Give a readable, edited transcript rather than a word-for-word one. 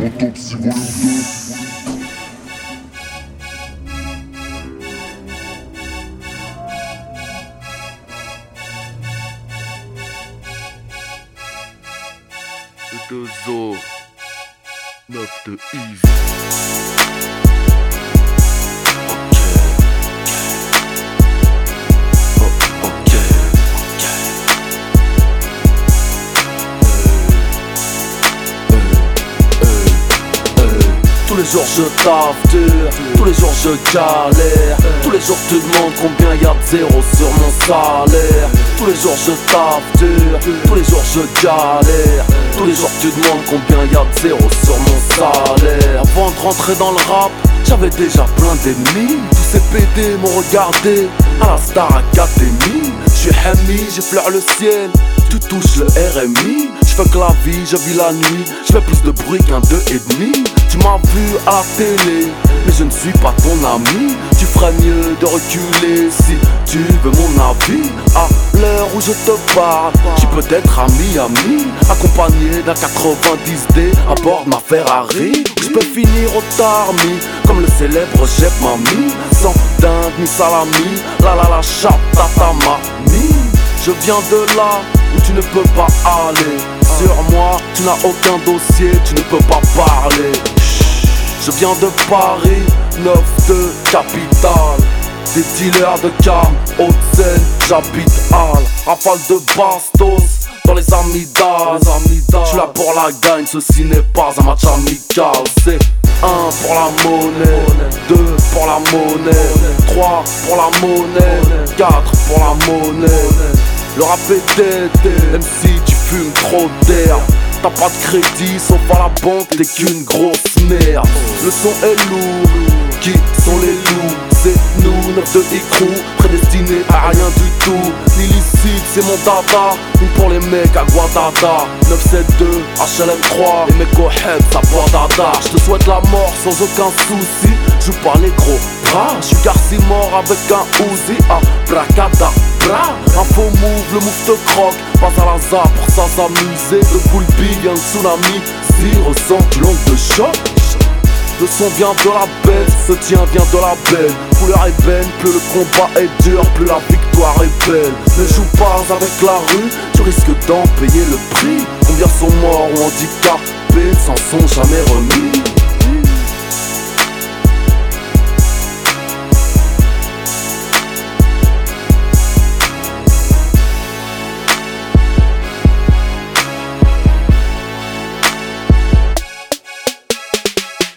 Autopsie volume 2. Deux os, 9 de Yves. Tous les jours je taffe dur, tous les jours je galère. Tous les jours tu demandes combien y'a de zéro sur mon salaire. Tous les jours je taffe dur, tous les jours je galère. Tous les jours tu demandes combien y'a de zéro sur mon salaire. Avant de rentrer dans le rap, j'avais déjà plein d'ennemis. Tous ces PD m'ont regardé à la Star Academy. J'suis Hami, j'effleure le ciel, tu touches le RMI. J'fais que la vie, je vis la nuit, j'fais plus de bruit qu'un 2,5. Tu m'as vu à la télé, mais je ne suis pas ton ami. Tu ferais mieux de reculer si tu veux mon avis. À l'heure où je te parle, j'suis peut-être à Miami, accompagné d'un 90D à bord de ma Ferrari. J'peux finir au tarmi, comme le célèbre chef Mami. Sans dinde ni salami, la chape ta mamie. Je viens de là où tu ne peux pas aller. Sur moi, tu n'as aucun dossier, tu ne peux pas parler. Je viens de Paris, 9 de capitale. Des dealers de cam, Haute-Seine, j'habite Halle. Rafale de bastos dans les amygdales. J'suis là pour la gagne, ceci n'est pas un match amical. C'est 1 pour la monnaie, 2 pour la monnaie, 3 pour la monnaie, 4 pour la monnaie. Le rap est dead, même si tu fumes trop d'air. T'as pas de crédit, sauf à la banque, t'es qu'une grosse merde. Le son est lourd, qui sont les loups? C'est nous, 9 de écrou, prédestinés à rien du tout. L'illicite, c'est mon dada, une pour les mecs à Guadada. 972, HLM 3, les mecs au head, ça boit dada. J'te souhaite la mort sans aucun souci, joue pas les gros bras. J'suis Garci mort avec un Uzi, bracadabra. Un faux move, le move te croque, pas à l'hasard pour ça s'amuser. Le cool big, un tsunami, si ressent du long de choc. Le son vient de la bête, le tien vient de la belle. Couleur ébène, plus le combat est dur, plus la victoire est belle. Ne joue pas avec la rue, tu risques d'en payer le prix. Combien sont morts ou handicapés, s'en sont jamais remis.